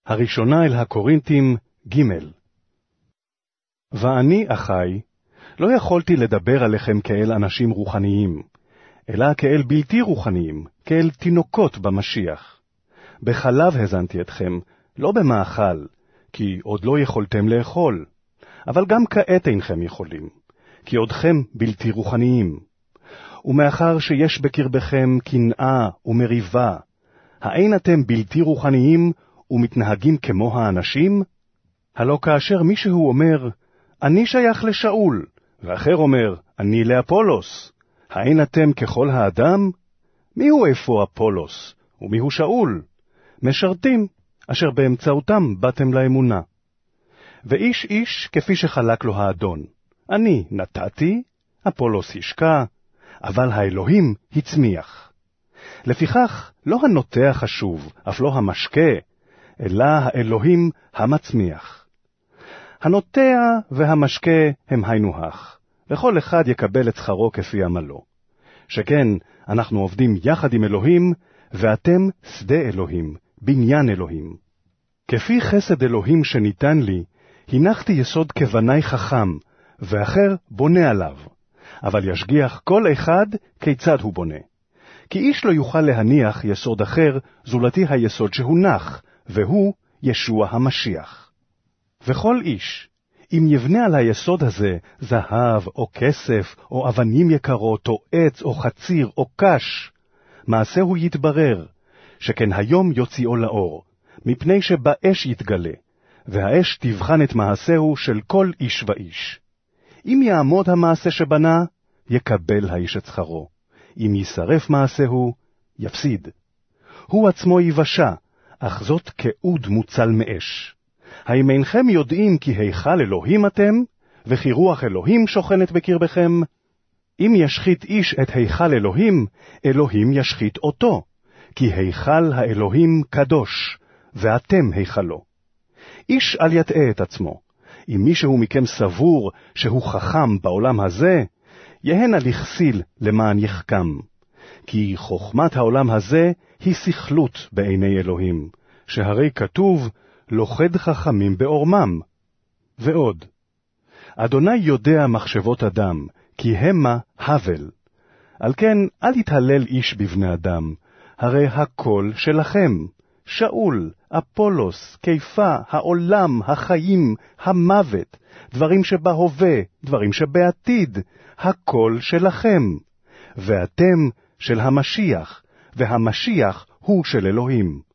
הראשונה אל הקורינתים ג'. ואני, אחי, לא יכולתי לדבר עליכם כאל אנשים רוחניים, אלא כאל בלתי רוחניים, כאל תינוקות במשיח. בחלב הזנתי אתכם, לא במאכל, כי עוד לא יכולתם לאכול, אבל גם כעת אינכם יכולים, כי עודכם בלתי רוחניים. ומאחר שיש בקרבכם קנאה ומריבה, האין אתם בלתי רוחניים ומתנהגים כמו האנשים? הלא כאשר מישהו אומר, אני שייך לשאול, ואחר אומר, אני לאפולוס, האין אתם ככל האדם? מיהו אפוא אפולוס, ומיהו שאול? משרתים, אשר באמצעותם באתם לאמונה. ואיש איש כפי שחלק לו האדון. אני נתתי, אפולוס השקע, אבל האלוהים הצמיח. לפיכך לא הנוטע חשוב, אף לא המשקה, אלא האלוהים המצמיח. הנוטע והמשקה הם היינו הך, וכל אחד יקבל את שכרו כפי עמלו. שכן אנחנו עובדים יחד עם אלוהים, ואתם שדה אלוהים, בניין אלוהים. כפי חסד אלוהים שניתן לי, הנחתי יסוד כבני חכם, ואחר בונה עליו. אבל ישגיח כל אחד כיצד הוא בונה. כי איש לא יוכל להניח יסוד אחר זולתי היסוד שהונח, והוא ישוע המשיח. וכל איש, אם יבנה על היסוד הזה זהב או כסף או אבנים יקרות או עץ או חציר או קש, מעשהו יתברר, שכן היום יוציאו לאור, מפני שבאש יתגלה, והאש תבחן את מעשהו של כל איש ואיש. אם יעמוד המעשה שבנה, יקבל האיש את שכרו. אם ישרף מעשהו, יפסיד. הוא עצמו יבשע, אך זאת כאוד מוצל מאש. האם אינכם יודעים כי היכל אלוהים אתם, וכי רוח אלוהים שוכנת בקרבכם? אם ישחית איש את היכל אלוהים, אלוהים ישחית אותו, כי היכל האלוהים קדוש, ואתם היכלו. איש אל יטעה את עצמו. אם מישהו מכם סבור שהוא חכם בעולם הזה, יהנה לכסיל למען יחכם. כי חוכמת העולם הזה היא סכלות בעיני אלוהים, שהרי כתוב, לוכד חכמים בעורמם. ועוד, אדוני יודע מחשבות אדם, כי המה הבל. על כן אל יתהלל איש בבני אדם, הרי הכל שלכם. שאול, אפולוס, כיפה, העולם, החיים, המוות, דברים שבהווה, דברים שבעתיד, הכל שלכם. ואתם של המשיח, והמשיח הוא של אלוהים.